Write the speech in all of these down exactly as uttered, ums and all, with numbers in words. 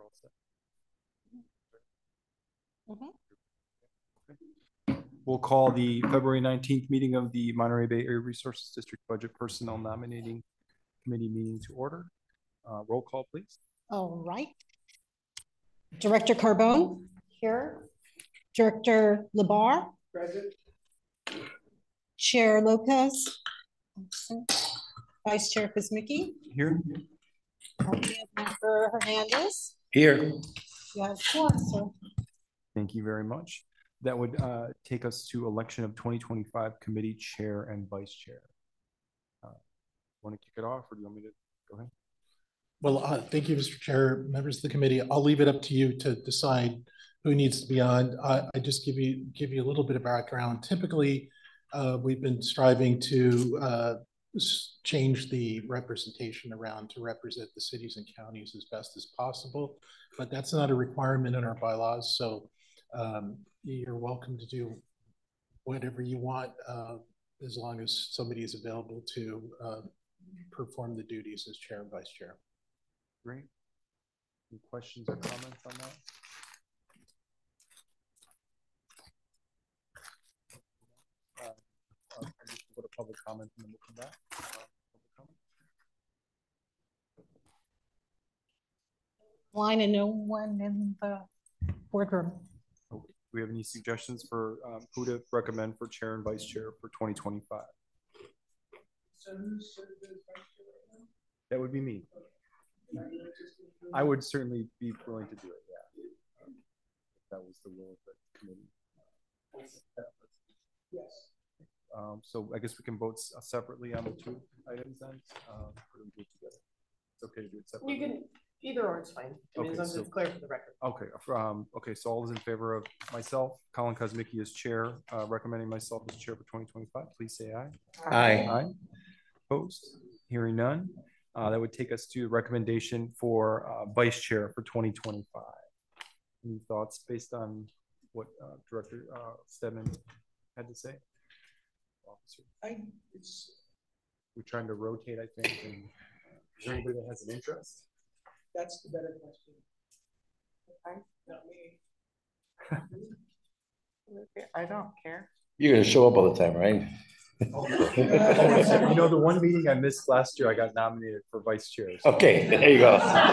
Mm-hmm. We'll call the February nineteenth meeting of the Monterey Bay Area Resources District Budget Personnel Nominating Committee meeting to order. Uh, roll call, please. All right. Director Carbone. Here. Director Labar. Present. Chair Lopez. Vice Chair Kuzmicki. Here. Member Hernandez. Here. You have four, sir. Thank you very much. That would uh, take us to election of twenty twenty-five committee chair and vice chair. Uh, want to kick it off, or do you want me to go ahead? Well, uh, thank you, Mister Chair, members of the committee. I'll leave it up to you to decide who needs to be on. Uh, I just give you give you a little bit of background. Typically, uh, we've been striving to uh, change the representation around to represent the cities and counties as best as possible, but that's not a requirement in our bylaws. So um, you're welcome to do whatever you want, uh, as long as somebody is available to uh, perform the duties as chair and vice chair. Great. Any questions or comments on that? Uh, I'll just go to public comment and then we'll come back. Uh, public comment. Line and no one in the boardroom. Okay. Do we have any suggestions for um, who to recommend for chair and vice chair for twenty twenty-five? That would be me. I would certainly be willing to do it, yeah. Um, if that was the will of the committee. Yes. Um, so I guess we can vote separately on the two items then. Um, put them together. It's okay to do it separately. You can either or, it's fine. I mean, Okay, as long as so, it's clear for the record. Okay. Um, okay. So all is in favor of myself, Colin Kuzmicki as chair, uh, recommending myself as chair for twenty twenty-five. Please say aye. Aye. Aye. Opposed? Hearing none. Uh, that would take us to recommendation for uh, vice chair for twenty twenty-five. Any thoughts based on what uh, Director uh, Stedman had to say? Officer, I, it's, we're trying to rotate, I think. And is there anybody that has an interest? that's the better question. Okay. Not me. I don't care. You're going to show up all the time, right? You know, the one meeting I missed last year, I got nominated for vice chair. So. Okay, there you go.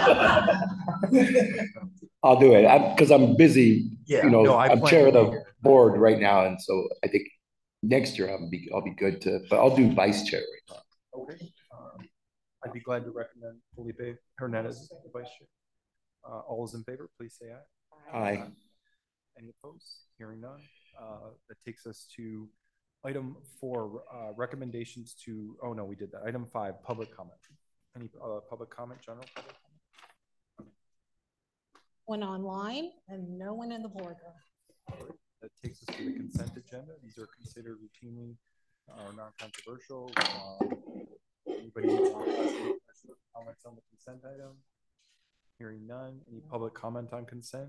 I'll do it because I'm, I'm busy. Yeah, you know, no, I I'm chair of the here. board right now, and so I think next year I'll be I'll be good to. But I'll do vice chair right now. Okay. Um, I'd be glad to recommend Felipe Hernandez as the vice chair. Uh, all is in favor, please say aye. Aye. Uh, any opposed? Hearing none. Uh, that takes us to item four, uh, recommendations to, oh no, we did that. Item five, public comment. Any uh, public comment, general public comment? One online and no one in the boardroom. That takes us to the consent agenda. These are considered routinely or uh, non-controversial. Um, anybody want comments on the consent item? Hearing none. Any public comment on consent?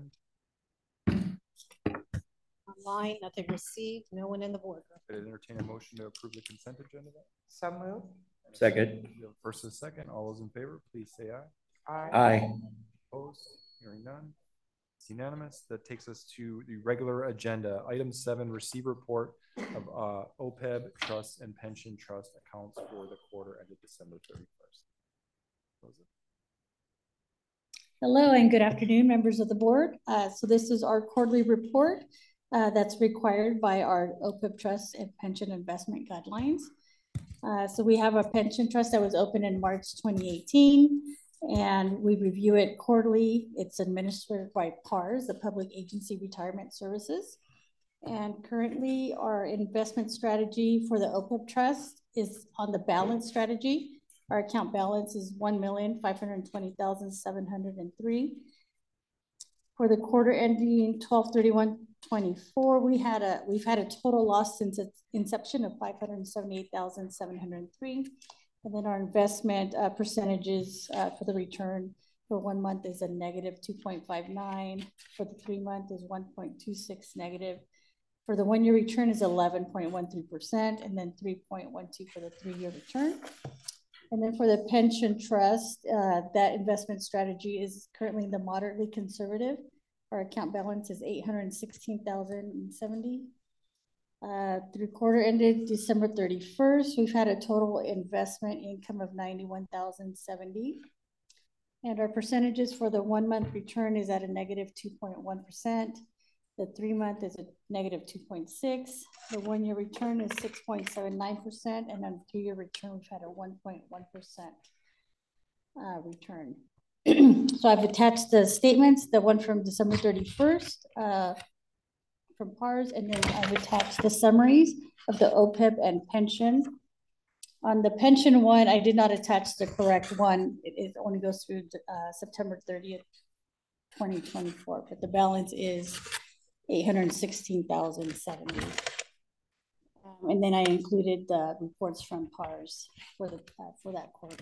Online, nothing received, no one in the boardroom. I'd entertain a motion to approve the consent agenda. So move. Second. First and second. All those in favor, please say aye. Aye. Aye. Opposed? Hearing none. It's unanimous. That takes us to the regular agenda. Item seven, receive report of uh, O P E B Trust and Pension Trust accounts for the quarter ended December thirty-first. Hello and good afternoon, members of the board. Uh, so this is our quarterly report uh, that's required by our O P E B Trust and Pension Investment Guidelines. Uh, so we have a pension trust that was opened in March twenty eighteen, and we review it quarterly. It's administered by P A R S, the Public Agency Retirement Services. And currently our investment strategy for the O P E B Trust is on the balance strategy. Our account balance is one million five hundred twenty thousand seven hundred three. For the quarter ending twelve thirty-one twenty-four, we had a we've had a total loss since its inception of five hundred seventy-eight thousand seven hundred three. And then our investment uh, percentages uh, for the return for one month is a negative two point five nine. For the three month is one point two six negative. For the one year return is eleven point one three percent, and then three point one two for the three year return. And then for the pension trust, uh, that investment strategy is currently the moderately conservative. Our account balance is eight hundred sixteen thousand seventy. Uh, through quarter ended December thirty-first, we've had a total investment income of ninety-one thousand seventy. And our percentages for the one month return is at a negative two point one percent. The three month is a negative two point six. The one year return is six point seven nine percent. And on the three year return, we've had a one point one percent uh, return. So I've attached the statements, the one from December thirty-first uh, from P A R S, and then I've attached the summaries of the O P E B and pension. On the pension one, I did not attach the correct one. It, it only goes through uh, September thirtieth, twenty twenty-four, but the balance is eight hundred sixteen thousand seventy. Um, and then I included the reports from P A R S for, the, uh, for that quarter.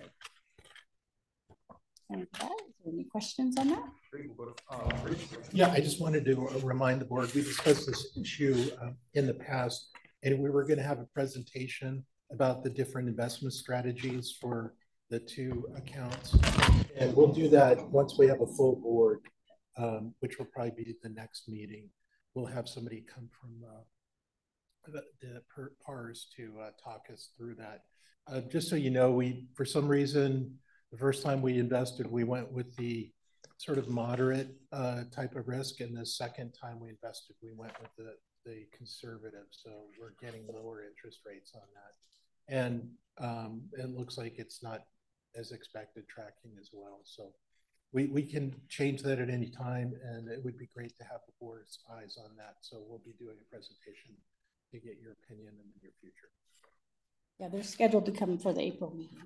And with that, is there any questions on that? Yeah, I just wanted to remind the board, we discussed this issue uh, in the past, and we were going to have a presentation about the different investment strategies for the two accounts. And we'll do that once we have a full board, um, which will probably be the next meeting. We'll have somebody come from uh, the, the P A R S to uh, talk us through that. Uh, just so you know, we, for some reason, the first time we invested, we went with the sort of moderate uh, type of risk. And the second time we invested, we went with the, the conservative. So we're getting lower interest rates on that. And um, it looks like it's not as expected tracking as well. So we, we can change that at any time. And it would be great to have the board's eyes on that. So we'll be doing a presentation to get your opinion in the near future. Yeah, they're scheduled to come for the April meeting.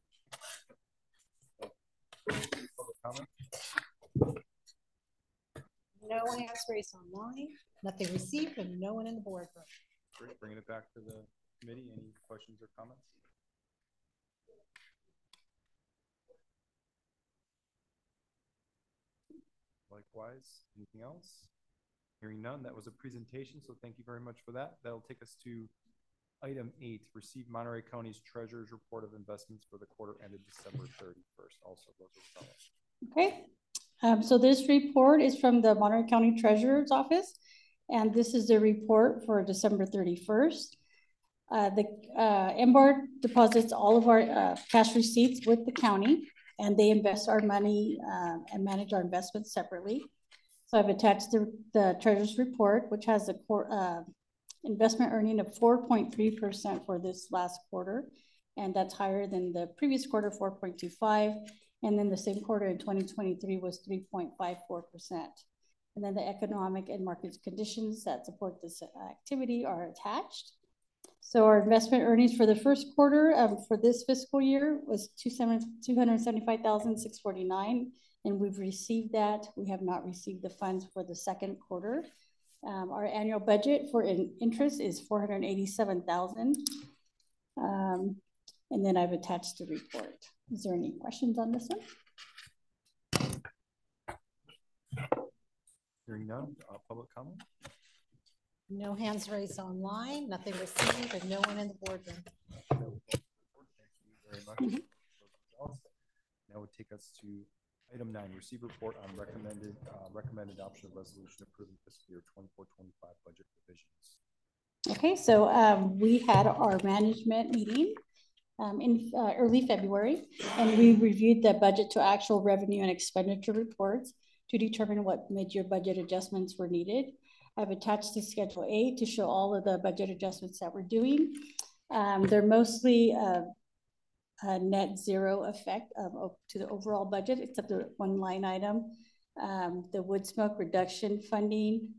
No one has raised online, nothing received, and no one in the boardroom. Great, bringing it back to the committee. Any questions or comments? Likewise, anything else? Hearing none, that was a presentation, so thank you very much for that. That'll take us to item eight, receive Monterey County's Treasurer's Report of Investments for the quarter ended December thirty-first. Also, those are fellows. Okay, um, so this report is from the Monterey County Treasurer's Office, and this is the report for December thirty-first. Uh, the uh, M B A R deposits all of our uh, cash receipts with the county, and they invest our money uh, and manage our investments separately. So I've attached the, the Treasurer's Report, which has a core, uh, investment earning of four point three percent for this last quarter, and that's higher than the previous quarter, four point two five. And then the same quarter in twenty twenty-three was three point five four percent. And then the economic and market conditions that support this activity are attached. So our investment earnings for the first quarter um, for this fiscal year was two hundred seventy-five thousand six hundred forty-nine, and we've received that. We have not received the funds for the second quarter. Um, our annual budget for in interest is four hundred eighty-seven thousand. Um, and then I've attached the report. Is there any questions on this one? Hearing none, uh, public comment? No hands raised online, nothing received, and no one in the boardroom. Thank you very much. Mm-hmm. Now would take us to item nine, receive report on recommended uh, recommended adoption of resolution approving fiscal year twenty-four twenty-five budget revisions. Okay, so um, we had our management meeting Um, in uh, early February, and we reviewed the budget to actual revenue and expenditure reports to determine what mid-year budget adjustments were needed. I've attached to Schedule A to show all of the budget adjustments that we're doing. Um, they're mostly uh, a net zero effect of, to the overall budget, except the one line item, um, the wood smoke reduction funding.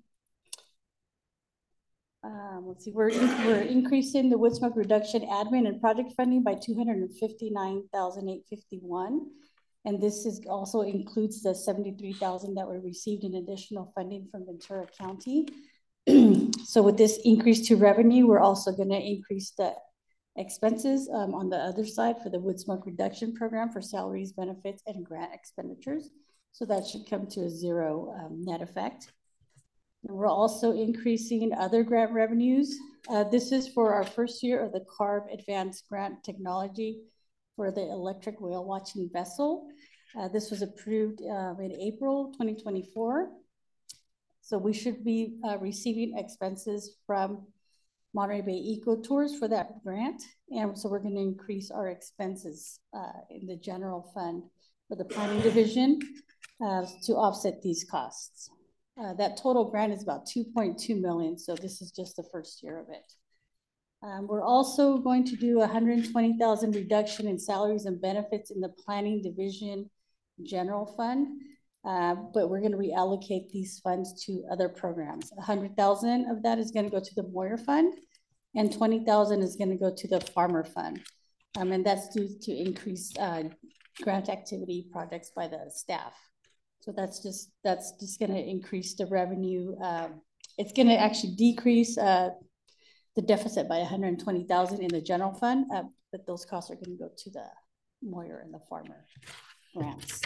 Um, let's see, we're, in, we're increasing the wood smoke reduction admin and project funding by two hundred fifty-nine thousand eight hundred fifty-one. And this is also includes the seventy-three thousand that we received in additional funding from Ventura County. So with this increase to revenue, we're also going to increase the expenses um, on the other side for the wood smoke reduction program for salaries, benefits, and grant expenditures. So that should come to a zero um, net effect. And we're also increasing other grant revenues. Uh, this is for our first year of the C A R B Advanced Grant Technology for the electric whale watching vessel. Uh, this was approved uh, in April twenty twenty-four. So we should be uh, receiving expenses from Monterey Bay Eco Tours for that grant. And so we're going to increase our expenses uh, in the general fund for the planning division uh, to offset these costs. Uh, that total grant is about two point two million. So this is just the first year of it. Um, we're also going to do a one hundred twenty thousand reduction in salaries and benefits in the planning division general fund. Uh, but we're going to reallocate these funds to other programs. one hundred thousand of that is going to go to the Moyer Fund, and twenty thousand is going to go to the Farmer Fund. Um, and that's due to increase uh, grant activity projects by the staff. So that's just that's just going to increase the revenue. Um, it's going to actually decrease uh, the deficit by one hundred twenty thousand in the general fund, uh, but those costs are going to go to the Moyer and the Farmer grants.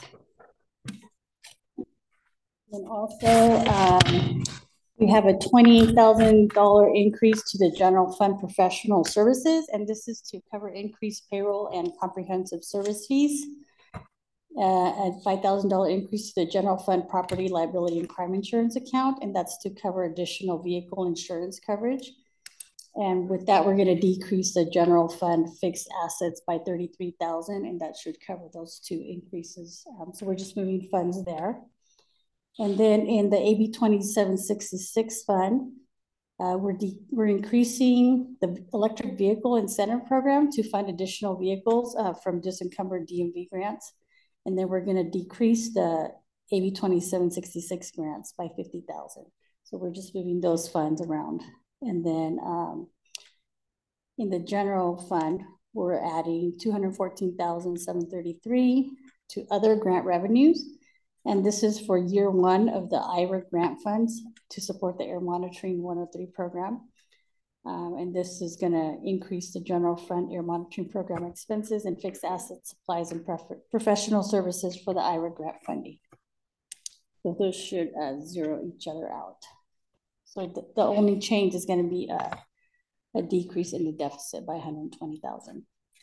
And also, um, we have a twenty thousand dollar increase to the general fund professional services, and this is to cover increased payroll and comprehensive service fees. Uh, a five thousand dollar increase to the general fund property liability and crime insurance account, and that's to cover additional vehicle insurance coverage. And with that, we're going to decrease the general fund fixed assets by thirty-three thousand, and that should cover those two increases. Um, so we're just moving funds there. And then in the A B twenty-seven sixty-six fund, uh, we're, we're increasing the electric vehicle incentive program to fund additional vehicles uh, from disencumbered D M V grants. And then we're going to decrease the A B twenty-seven sixty-six grants by fifty thousand. So we're just moving those funds around. And then um, in the general fund, we're adding two hundred fourteen thousand seven hundred thirty-three to other grant revenues. And this is for year one of the I R A grant funds to support the Air Monitoring one oh three program. Um, and this is going to increase the general fund air monitoring program expenses and fixed asset supplies and professional services for the I R A grant funding. So those should uh, zero each other out. So the, the only change is going to be a, a decrease in the deficit by one hundred twenty thousand.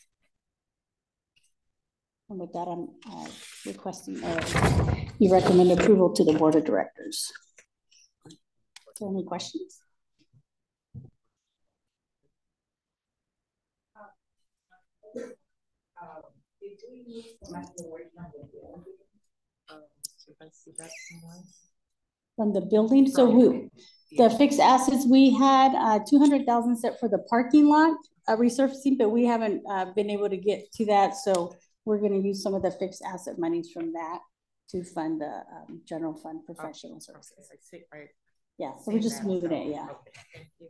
And with that, I'm uh, requesting uh, you recommend approval to the board of directors. Is there any questions? From the building, so we, the fixed assets, we had uh, two hundred thousand set for the parking lot uh, resurfacing, but we haven't uh, been able to get to that. So we're going to use some of the fixed asset monies from that to fund the um, general fund professional okay. services. Okay. I see, right. Yeah, so we're just moving so. it, yeah. Okay. Thank you.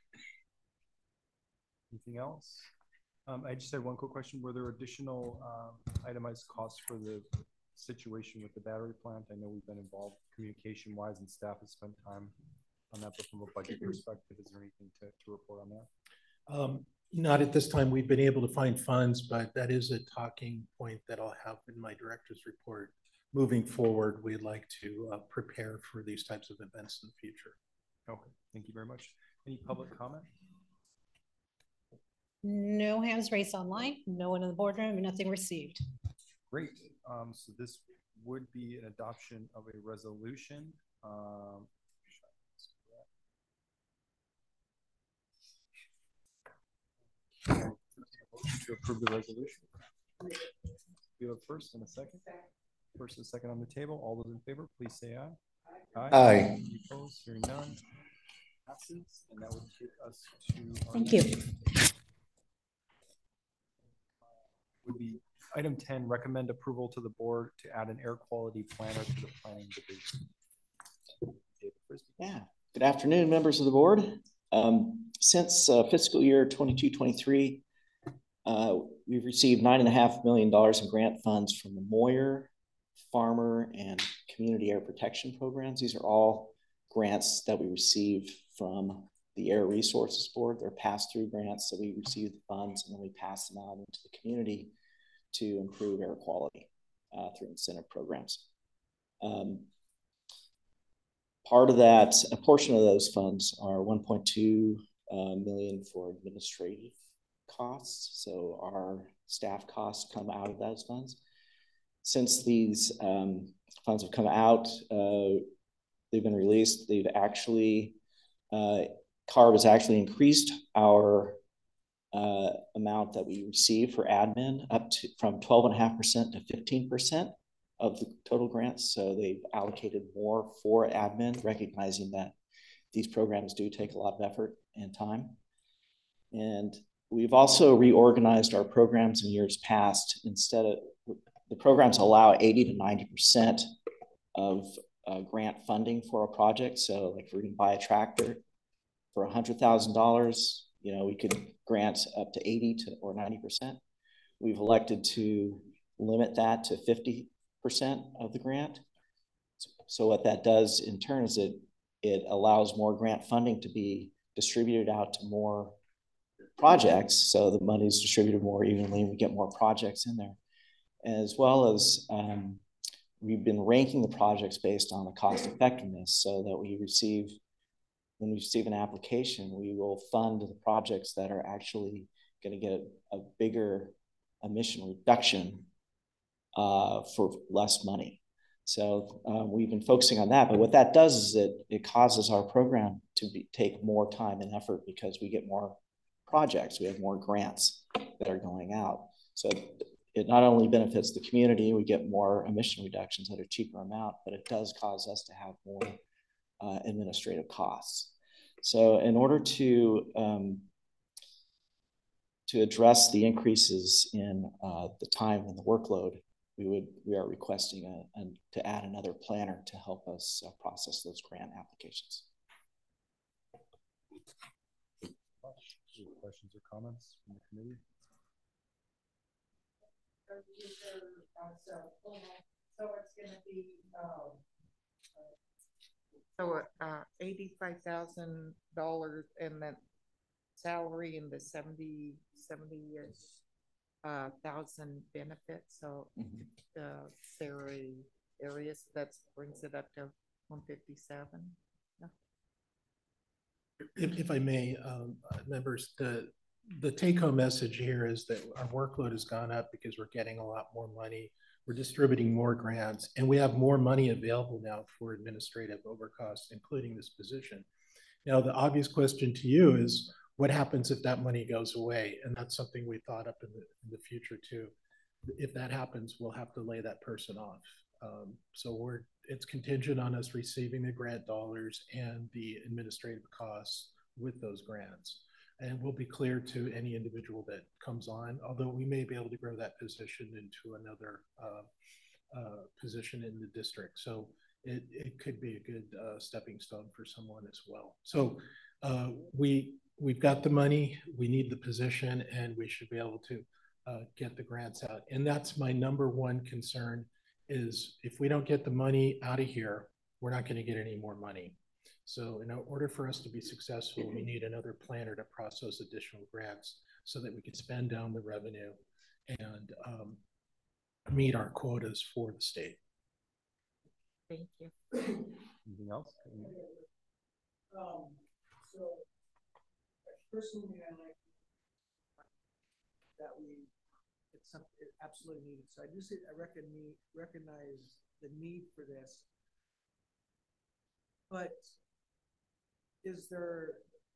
Anything else? Um, I just had one quick question. Were there additional um, itemized costs for the situation with the battery plant? I know we've been involved communication-wise and staff has spent time on that, but from a budget perspective, is there anything to, to report on that? Um, Not at this time. We've been able to find funds, but that is a talking point that I'll have in my director's report. Moving forward, we'd like to uh, prepare for these types of events in the future. Okay, thank you very much. Any public comment? No hands raised online, no one in the boardroom, and nothing received. Great. Um, so this would be an adoption of a resolution. Um, to approve the resolution. We have a first and a second. First and second on the table. All those in favor, please say aye. Aye. Aye. Any opposed? Hearing none. Passes, and that would take us to. Our Thank you. Would be item ten. Recommend approval to the board to add an air quality planner to the planning division. Yeah. Good afternoon, members of the board. Um, since uh, fiscal year twenty-two twenty-three, uh, we've received nine and a half million dollars in grant funds from the Moyer, Farmer, and Community Air Protection programs. These are all grants that we receive from the Air Resources Board. They're pass-through grants, so we receive the funds and then we pass them out into the community to improve air quality uh, through incentive programs. Um, Part of that, a portion of those funds are one point two uh, million for administrative costs. So our staff costs come out of those funds. Since these um, funds have come out, uh, they've been released, they've actually, uh, C A R B has actually increased our uh, amount that we receive for admin up to from twelve and a half percent to fifteen percent of the total grants. So they've allocated more for admin, recognizing that these programs do take a lot of effort and time. And we've also reorganized our programs in years past. Instead of, the programs allow eighty to ninety percent of uh, grant funding for a project. So like if we're gonna buy a tractor for one hundred thousand dollars, you know, we could grant up to eighty to or ninety percent. We've elected to limit that to fifty percent of the grant. So what that does in turn is it, it allows more grant funding to be distributed out to more projects. So the money is distributed more evenly and we get more projects in there. As well as um, we've been ranking the projects based on the cost effectiveness so that we receive, when we receive an application, we will fund the projects that are actually going to get a, a bigger emission reduction uh, for less money. So um, we've been focusing on that, but what that does is it, it causes our program to be, take more time and effort because we get more projects, we have more grants that are going out. So it not only benefits the community, we get more emission reductions at a cheaper amount, but it does cause us to have more uh, administrative costs. So in order to um, to address the increases in uh, the time and the workload, we would we are requesting a, a, to add another planner to help us uh, process those grant applications. Questions or comments from the committee? So it's gonna be, um, so uh, eighty-five thousand dollars and then salary in the seventy, seventy-ish uh, thousand benefits. So Mm-hmm. the salary areas, that brings it up to one fifty-seven. If, if I may, um, uh, members, the, the take-home message here is that our workload has gone up because we're getting a lot more money. We're distributing more grants, and we have more money available now for administrative overcosts, including this position. Now, the obvious question to you is, what happens if that money goes away? And that's something we thought up in the, in the future too. If that happens, we'll have to lay that person off. Um, so we're, it's contingent on us receiving the grant dollars and the administrative costs with those grants. And we'll be clear to any individual that comes on, although we may be able to grow that position into another uh, uh, position in the district. So it, it could be a good uh, stepping stone for someone as well. So uh, we, we've got the money, we need the position, and we should be able to uh, get the grants out. And that's my number one concern is if we don't get the money out of here, we're not going to get any more money. So in order for us to be successful, we need another planner to process additional grants so that we can spend down the revenue and um, meet our quotas for the state. Thank you. Anything else? Um, so personally, I like that we, it's something it absolutely needed. So I do see, I reckon me recognize the need for this, but is there,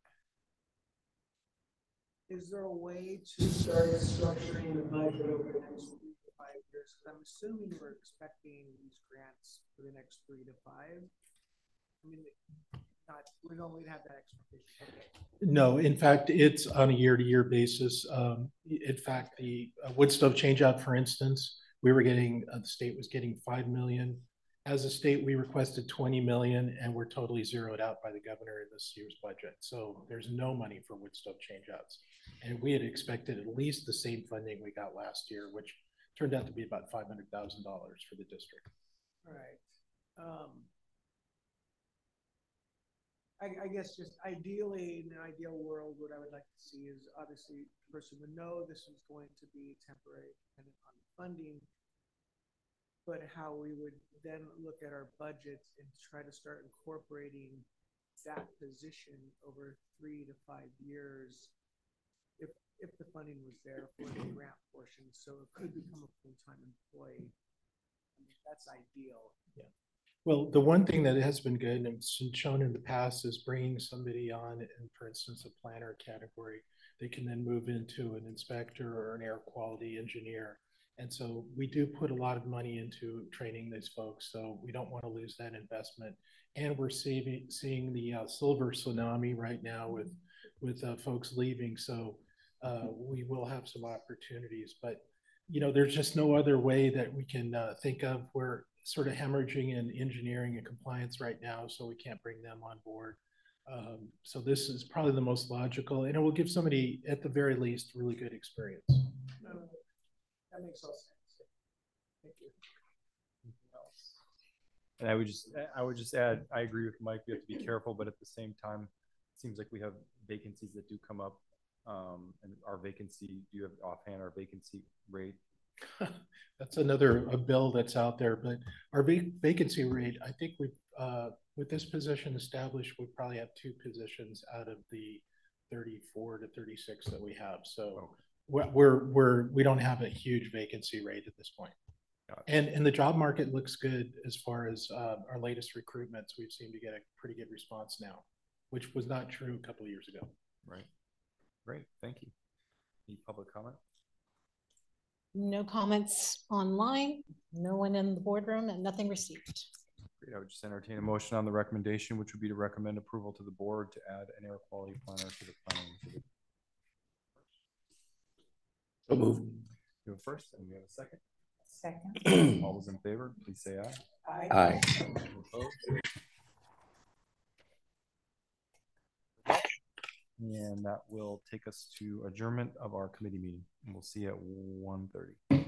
is there a way to start structuring the budget over the next three to five years? Because I'm assuming we're expecting these grants for the next three to five. I mean, not, we don't really have that expectation. Okay. No, in fact, it's on a year-to-year basis. Um, in fact, the uh, wood stove changeout, for instance, we were getting, uh, the state was getting five million. As a state, we requested twenty million, and we're totally zeroed out by the governor in this year's budget. So there's no money for wood stove changeouts. And we had expected at least the same funding we got last year, which turned out to be about five hundred thousand dollars for the district. All right. Um, I, I guess just ideally, in an ideal world, what I would like to see is obviously the person would know this is going to be temporary depending on funding, but how we would then look at our budgets and try to start incorporating that position over three to five years. If if the funding was there for the grant portion, so it could become a full-time employee. I mean, that's ideal. Well, the one thing that has been good and it's been shown in the past is bringing somebody on in, for instance, a planner category. They can then move into an inspector or an air quality engineer. And so we do put a lot of money into training these folks. So we don't want to lose that investment. And we're saving, seeing the uh, silver tsunami right now with, with uh, folks leaving. So uh, we will have some opportunities, but you know, there's just no other way that we can uh, think of. We're sort of hemorrhaging in engineering and compliance right now, so we can't bring them on board. Um, so this is probably the most logical, and it will give somebody, at the very least, really good experience. No, that makes all sense. Thank you. And I would just, I would just add, I agree with Mike. We have to be careful, but at the same time, it seems like we have vacancies that do come up. Um, and our vacancy, do you have offhand our vacancy rate? That's another a bill that's out there, but our vac vacancy rate, I think we, uh, with this position established, we probably have two positions out of the thirty-four to thirty-six that we have. So okay. we're, we're, we're, we don't have a huge vacancy rate at this point. And, and the job market looks good as far as uh, our latest recruitments. We've seemed to get a pretty good response now, which was not true a couple of years ago. Right. Great. Thank you. Any public comment? No comments online, no one in the boardroom, and nothing received. Great. I would just entertain a motion on the recommendation, which would be to recommend approval to the board to add an air quality planner to the planning. So move. Do it first, and we have a second. Second. All those in favor, please say aye. Aye. And that will take us to adjournment of our committee meeting. And we'll see you at one thirty.